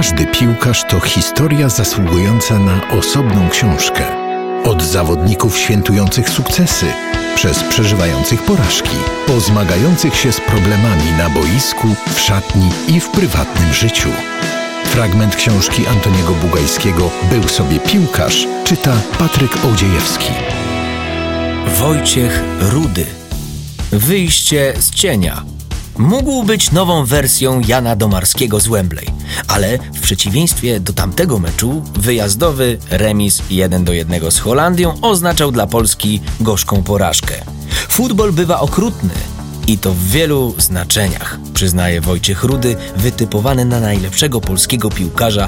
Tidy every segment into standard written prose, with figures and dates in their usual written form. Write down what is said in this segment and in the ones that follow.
Każdy piłkarz to historia zasługująca na osobną książkę. Od zawodników świętujących sukcesy, przez przeżywających porażki, po zmagających się z problemami na boisku, w szatni i w prywatnym życiu. Fragment książki Antoniego Bugajskiego „Był sobie piłkarz” czyta Patryk Ołdziejewski. Wojciech Rudy. Wyjście z cienia. Mógł być nową wersją Jana Domarskiego z Wembley, ale w przeciwieństwie do tamtego meczu wyjazdowy remis 1-1 z Holandią oznaczał dla Polski gorzką porażkę. Futbol bywa okrutny i to w wielu znaczeniach, przyznaje Wojciech Rudy, wytypowany na najlepszego polskiego piłkarza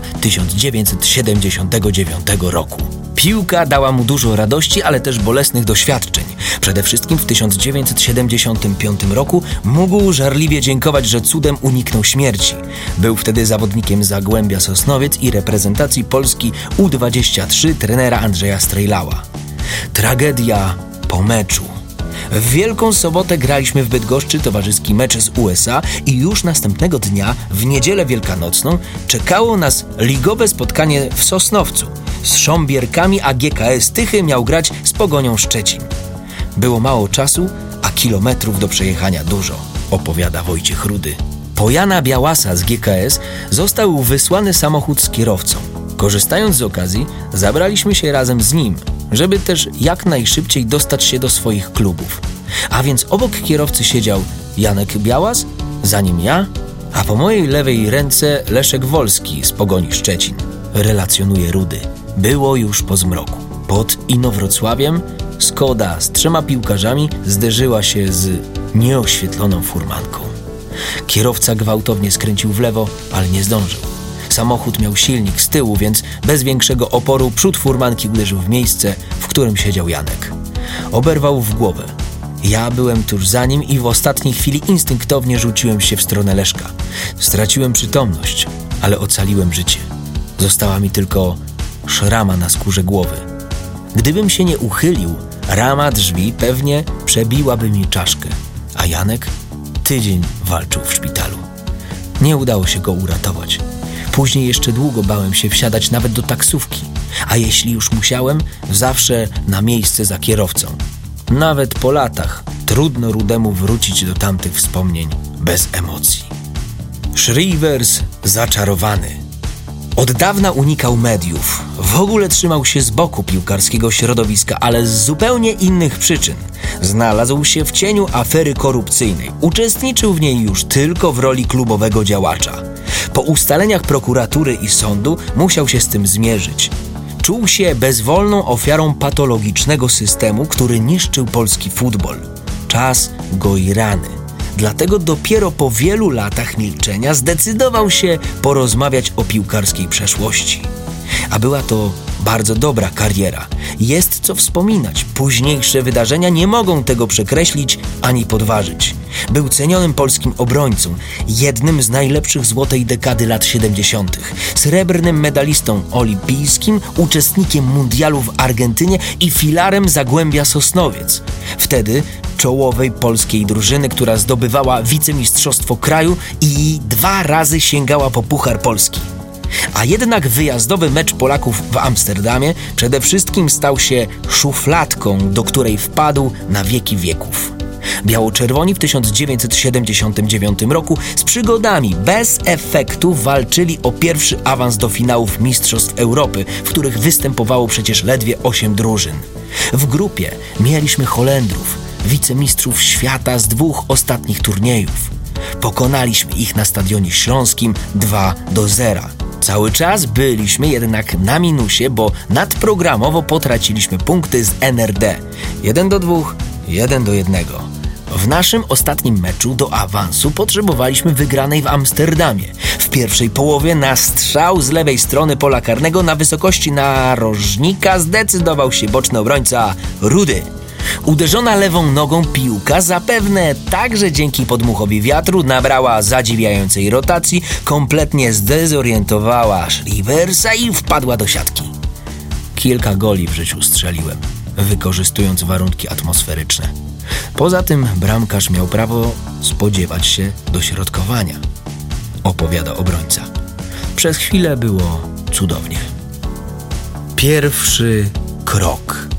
1979 roku. Piłka dała mu dużo radości, ale też bolesnych doświadczeń. Przede wszystkim w 1975 roku mógł żarliwie dziękować, że cudem uniknął śmierci. Był wtedy zawodnikiem Zagłębia Sosnowiec i reprezentacji Polski U23 trenera Andrzeja Strejlała. Tragedia po meczu. W Wielką Sobotę graliśmy w Bydgoszczy towarzyski mecz z USA i już następnego dnia, w niedzielę wielkanocną, czekało nas ligowe spotkanie w Sosnowcu z Sząbierkami, a GKS Tychy miał grać z Pogonią Szczecin. Było mało czasu, a kilometrów do przejechania dużo, opowiada Wojciech Rudy. Po Jana Białasa z GKS został wysłany samochód z kierowcą. Korzystając z okazji, zabraliśmy się razem z nim, żeby też jak najszybciej dostać się do swoich klubów. A więc obok kierowcy siedział Janek Białas, za nim ja, a po mojej lewej ręce Leszek Wolski z Pogoni Szczecin. Relacjonuje Rudy. Było już po zmroku. Pod Inowrocławiem Skoda z 3 piłkarzami zderzyła się z nieoświetloną furmanką. Kierowca gwałtownie skręcił w lewo, ale nie zdążył. Samochód miał silnik z tyłu, więc bez większego oporu przód furmanki uderzył w miejsce, w którym siedział Janek. Oberwał w głowę. Ja byłem tuż za nim i w ostatniej chwili instynktownie rzuciłem się w stronę Leszka. Straciłem przytomność, ale ocaliłem życie. Została mi tylko szrama na skórze głowy. Gdybym się nie uchylił, rama drzwi pewnie przebiłaby mi czaszkę, a Janek tydzień walczył w szpitalu. Nie udało się go uratować. Później jeszcze długo bałem się wsiadać nawet do taksówki, a jeśli już musiałem, zawsze na miejsce za kierowcą. Nawet po latach trudno Rudemu wrócić do tamtych wspomnień bez emocji. Shreevers zaczarowany. Od dawna unikał mediów. W ogóle trzymał się z boku piłkarskiego środowiska, ale z zupełnie innych przyczyn. Znalazł się w cieniu afery korupcyjnej. Uczestniczył w niej już tylko w roli klubowego działacza. Po ustaleniach prokuratury i sądu musiał się z tym zmierzyć. Czuł się bezwolną ofiarą patologicznego systemu, który niszczył polski futbol. Czas goi rany. Dlatego dopiero po wielu latach milczenia zdecydował się porozmawiać o piłkarskiej przeszłości. A była to bardzo dobra kariera. Jest co wspominać. Późniejsze wydarzenia nie mogą tego przekreślić ani podważyć. Był cenionym polskim obrońcą, jednym z najlepszych złotej dekady lat 70., srebrnym medalistą olimpijskim, uczestnikiem mundialu w Argentynie i filarem Zagłębia Sosnowiec. Wtedy czołowej polskiej drużyny, która zdobywała wicemistrzostwo kraju i 2 razy sięgała po Puchar Polski. A jednak wyjazdowy mecz Polaków w Amsterdamie przede wszystkim stał się szufladką, do której wpadł na wieki wieków. Biało-czerwoni w 1979 roku z przygodami bez efektu walczyli o pierwszy awans do finałów Mistrzostw Europy, w których występowało przecież ledwie 8 drużyn. W grupie mieliśmy Holendrów, wicemistrzów świata z 2 ostatnich turniejów. Pokonaliśmy ich na Stadionie Śląskim 2-0. Cały czas byliśmy jednak na minusie, bo nadprogramowo potraciliśmy punkty z NRD. 1-2, 1-1. W naszym ostatnim meczu do awansu potrzebowaliśmy wygranej w Amsterdamie. W pierwszej połowie na strzał z lewej strony pola karnego na wysokości narożnika zdecydował się boczny obrońca Rudy. Uderzona lewą nogą piłka, zapewne także dzięki podmuchowi wiatru, nabrała zadziwiającej rotacji, kompletnie zdezorientowała Shreeversa i wpadła do siatki. Kilka goli w życiu strzeliłem, wykorzystując warunki atmosferyczne. Poza tym bramkarz miał prawo spodziewać się dośrodkowania, opowiada obrońca. Przez chwilę było cudownie. Pierwszy krok.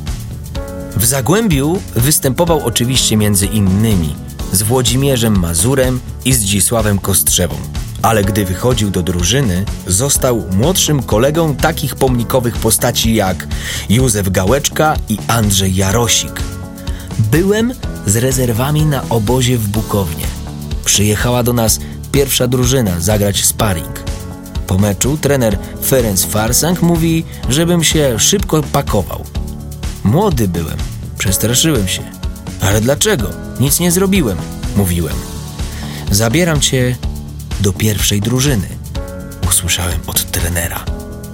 W Zagłębiu występował oczywiście między innymi z Włodzimierzem Mazurem i Zdzisławem Kostrzewą. Ale gdy wychodził do drużyny, został młodszym kolegą takich pomnikowych postaci jak Józef Gałeczka i Andrzej Jarosik. Byłem z rezerwami na obozie w Bukownie. Przyjechała do nas pierwsza drużyna zagrać sparring. Po meczu trener Ferenc Farsang mówi, żebym się szybko pakował. Młody byłem, przestraszyłem się. Ale dlaczego? Nic nie zrobiłem, mówiłem. Zabieram cię do pierwszej drużyny, usłyszałem od trenera.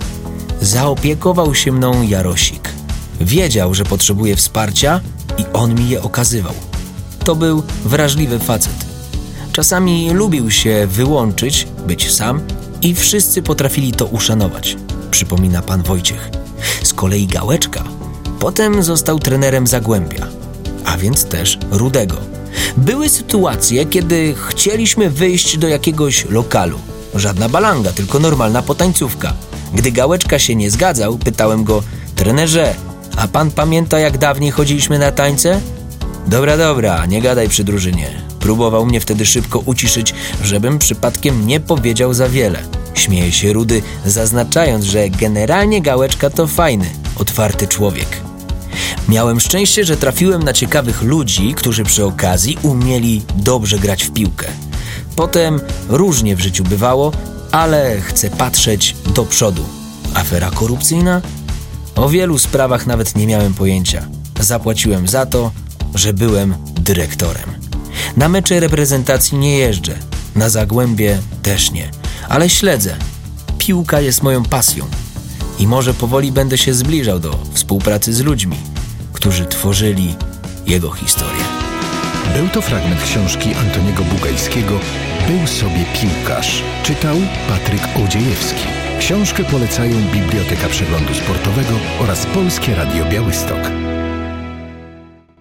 Zaopiekował się mną Jarosik. Wiedział, że potrzebuję wsparcia i on mi je okazywał. To był wrażliwy facet. Czasami lubił się wyłączyć, być sam i wszyscy potrafili to uszanować, przypomina pan Wojciech. Z kolei Gałeczka potem został trenerem Zagłębia, a więc też Rudego. Były sytuacje, kiedy chcieliśmy wyjść do jakiegoś lokalu. Żadna balanga, tylko normalna potańcówka. Gdy Gałeczka się nie zgadzał, pytałem go: trenerze, a pan pamięta, jak dawniej chodziliśmy na tańce? Dobra, nie gadaj przy drużynie. Próbował mnie wtedy szybko uciszyć, żebym przypadkiem nie powiedział za wiele. Śmieje się Rudy, zaznaczając, że generalnie Gałeczka to fajny, otwarty człowiek. Miałem szczęście, że trafiłem na ciekawych ludzi, którzy przy okazji umieli dobrze grać w piłkę. Potem różnie w życiu bywało, ale chcę patrzeć do przodu. Afera korupcyjna? O wielu sprawach nawet nie miałem pojęcia. Zapłaciłem za to, że byłem dyrektorem. Na mecze reprezentacji nie jeżdżę, na Zagłębie też nie, ale śledzę. Piłka jest moją pasją i może powoli będę się zbliżał do współpracy z ludźmi, którzy tworzyli jego historię. Był to fragment książki Antoniego Bugajskiego „Był sobie piłkarz”. Czytał Patryk Odziejewski. Książkę polecają Biblioteka Przeglądu Sportowego oraz Polskie Radio Białystok.